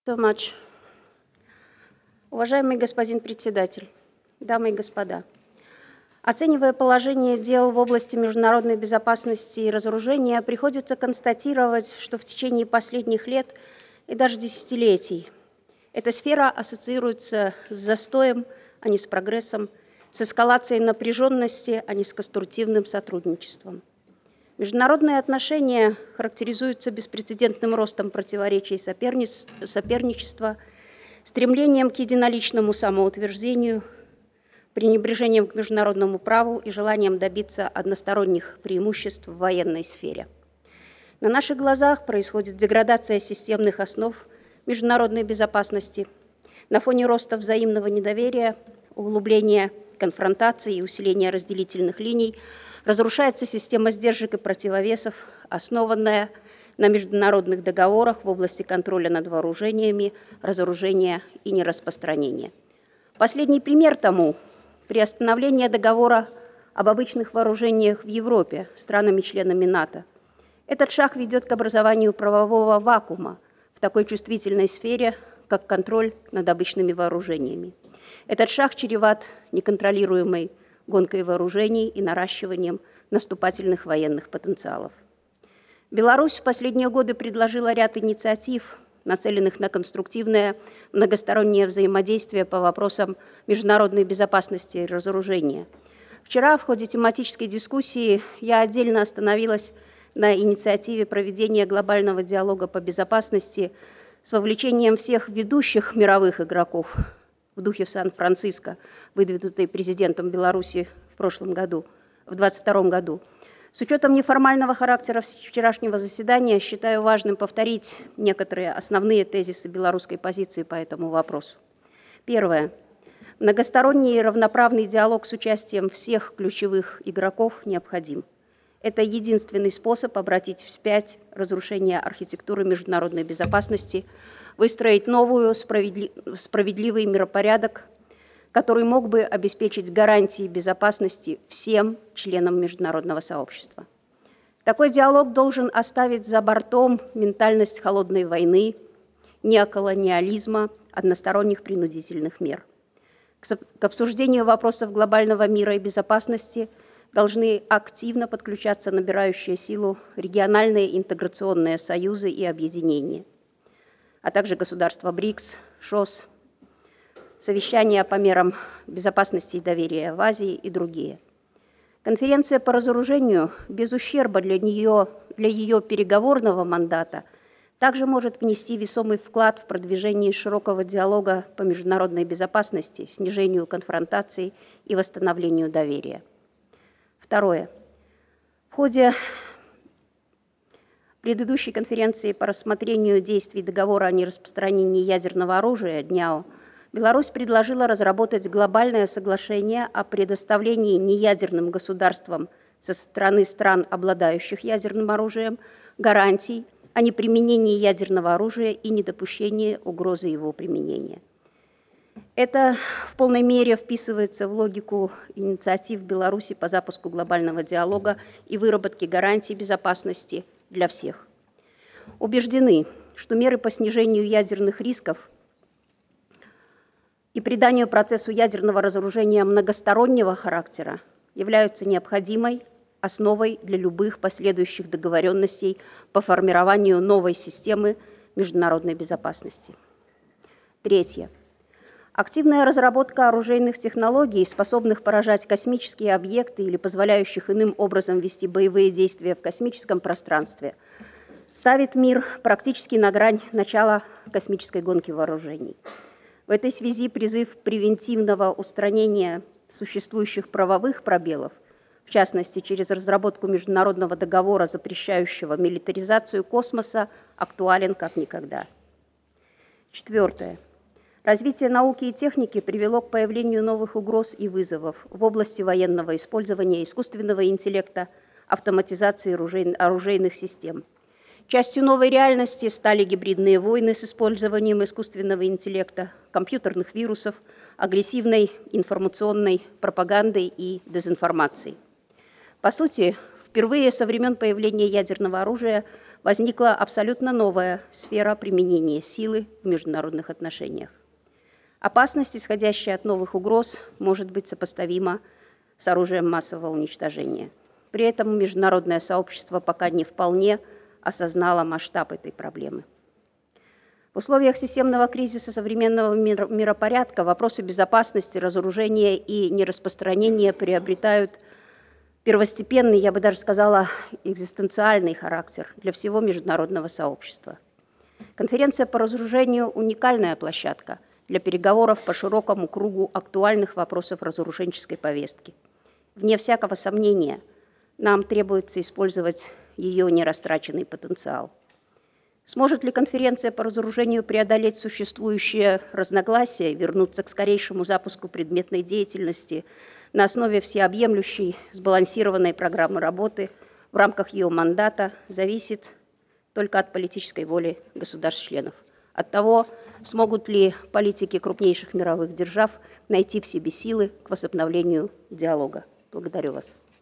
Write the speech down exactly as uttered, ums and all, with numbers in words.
So much. Уважаемый господин председатель, дамы и господа, оценивая положение дел в области международной безопасности и разоружения, приходится констатировать, что в течение последних лет и даже десятилетий эта сфера ассоциируется с застоем, а не с прогрессом, с эскалацией напряженности, а не с конструктивным сотрудничеством. Международные отношения характеризуются беспрецедентным ростом противоречий и соперничества, стремлением к единоличному самоутверждению, пренебрежением к международному праву и желанием добиться односторонних преимуществ в военной сфере. На наших глазах происходит деградация системных основ международной безопасности на фоне роста взаимного недоверия, углубления конфронтаций и усиления разделительных линий. Разрушается система сдержек и противовесов, основанная на международных договорах в области контроля над вооружениями, разоружения и нераспространения. Последний пример тому – приостановление договора об обычных вооружениях в Европе странами-членами НАТО. Этот шаг ведет к образованию правового вакуума в такой чувствительной сфере, как контроль над обычными вооружениями. Этот шаг чреват неконтролируемой гонкой вооружений и наращиванием наступательных военных потенциалов. Беларусь в последние годы предложила ряд инициатив, нацеленных на конструктивное многостороннее взаимодействие по вопросам международной безопасности и разоружения. Вчера в ходе тематической дискуссии я отдельно остановилась на инициативе проведения глобального диалога по безопасности с вовлечением всех ведущих мировых игроков в духе Сан-Франциско, выдвинутой президентом Беларуси в прошлом году, в двадцать втором году. С учетом неформального характера вчерашнего заседания, считаю важным повторить некоторые основные тезисы белорусской позиции по этому вопросу. Первое. Многосторонний и равноправный диалог с участием всех ключевых игроков необходим. Это единственный способ обратить вспять разрушение архитектуры международной безопасности, выстроить новую справедли... справедливый миропорядок, который мог бы обеспечить гарантии безопасности всем членам международного сообщества. Такой диалог должен оставить за бортом ментальность холодной войны, неоколониализма, односторонних принудительных мер. К обсуждению вопросов глобального мира и безопасности должны активно подключаться набирающие силу региональные интеграционные союзы и объединения, а также государства БРИКС, ШОС, совещания по мерам безопасности и доверия в Азии и другие. Конференция по разоружению без ущерба для нее, для ее переговорного мандата также может внести весомый вклад в продвижение широкого диалога по международной безопасности, снижению конфронтаций и восстановлению доверия. Второе. В ходе предыдущей конференции по рассмотрению действий договора о нераспространении ядерного оружия ДНЯО Беларусь предложила разработать глобальное соглашение о предоставлении неядерным государствам со стороны стран, обладающих ядерным оружием, гарантий о неприменении ядерного оружия и недопущении угрозы его применения. Это в полной мере вписывается в логику инициатив Беларуси по запуску глобального диалога и выработке гарантий безопасности для всех. Убеждены, что меры по снижению ядерных рисков и приданию процессу ядерного разоружения многостороннего характера являются необходимой основой для любых последующих договоренностей по формированию новой системы международной безопасности. Третье. Активная разработка оружейных технологий, способных поражать космические объекты или позволяющих иным образом вести боевые действия в космическом пространстве, ставит мир практически на грань начала космической гонки вооружений. В этой связи призыв превентивного устранения существующих правовых пробелов, в частности, через разработку международного договора, запрещающего милитаризацию космоса, актуален как никогда. Четвертое. Развитие науки и техники привело к появлению новых угроз и вызовов в области военного использования искусственного интеллекта, автоматизации оружейных систем. Частью новой реальности стали гибридные войны с использованием искусственного интеллекта, компьютерных вирусов, агрессивной информационной пропаганды и дезинформации. По сути, впервые со времен появления ядерного оружия возникла абсолютно новая сфера применения силы в международных отношениях. Опасность, исходящая от новых угроз, может быть сопоставима с оружием массового уничтожения. При этом международное сообщество пока не вполне осознало масштаб этой проблемы. В условиях системного кризиса современного миропорядка вопросы безопасности, разоружения и нераспространения приобретают первостепенный, я бы даже сказала, экзистенциальный характер для всего международного сообщества. Конференция по разоружению – уникальная площадка для переговоров по широкому кругу актуальных вопросов разоруженческой повестки. Вне всякого сомнения, нам требуется использовать ее нерастраченный потенциал. Сможет ли конференция по разоружению преодолеть существующие разногласия, вернуться к скорейшему запуску предметной деятельности на основе всеобъемлющей сбалансированной программы работы в рамках ее мандата, зависит только от политической воли государств-членов, от того, смогут ли политики крупнейших мировых держав найти в себе силы к возобновлению диалога. Благодарю вас.